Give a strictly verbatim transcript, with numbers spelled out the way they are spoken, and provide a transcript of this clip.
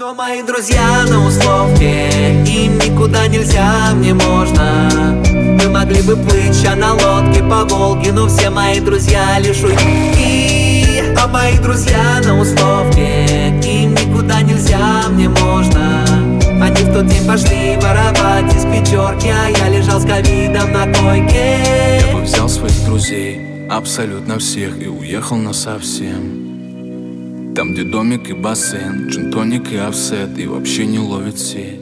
Но мои друзья на условке, им никуда нельзя, мне можно. Мы могли бы плыть ща на лодке по Волге, но все мои друзья лишь уйти. А мои друзья на условке, им никуда нельзя, мне можно. Они в тот день пошли воровать из пятерки, а я лежал с ковидом на койке. Я бы взял своих друзей, абсолютно всех, и уехал насовсем. Там, где домик и бассейн, джин-тоник и офсет, и вообще не ловит сеть.